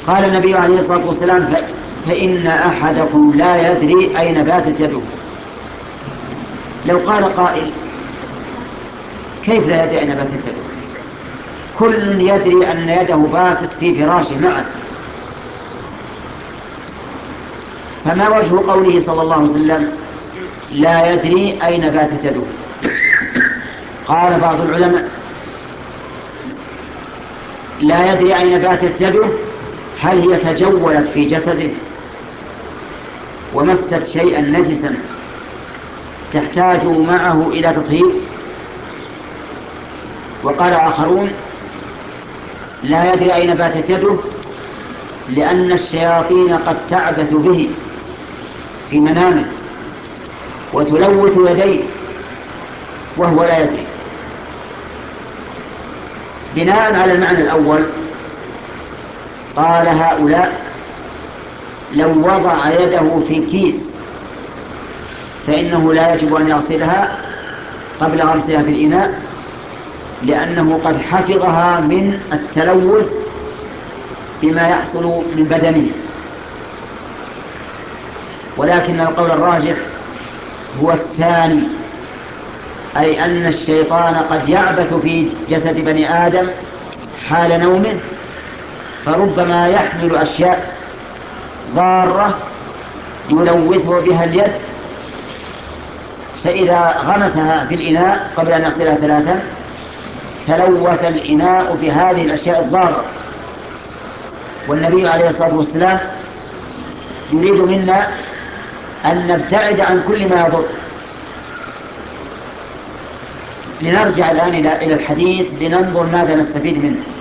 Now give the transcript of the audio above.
قال النبي عليه الصلاة والسلام: فإن أحدكم لا يدري أين باتت يده. لو قال قائل: كيف لا يدري أين باتت يده؟ كل يدري أن يده باتت في فراشه معه، فما وجه قوله صلى الله عليه وسلم: لا يدري أين باتت يده؟ قال بعض العلماء: لا يدري أين باتت يده، هل هي تجولت في جسده ومست شيئا نجسا تحتاج معه إلى تطهير؟ وقال آخرون: لا يدري أين باتت يده لأن الشياطين قد تعبث به في منامه وتلوث يديه وهو لا يدري. بناء على المعنى الأول قال هؤلاء: لو وضع يده في كيس فإنه لا يجب أن يغسلها قبل غمسها في الإناء، لأنه قد حفظها من التلوث بما يحصل من بدنه. ولكن القول الراجح هو الثاني، أي أن الشيطان قد يعبث في جسد بني آدم حال نومه، فربما يحمل أشياء ضارة يلوثه بها اليد، فإذا غمسها في الإناء قبل أن يغسلها 3 تلوث الإناء بهذه الأشياء الضارة. والنبي عليه الصلاة والسلام يريد منا أن نبتعد عن كل ما يضر. لنرجع الآن إلى الحديث لننظر ماذا نستفيد منه.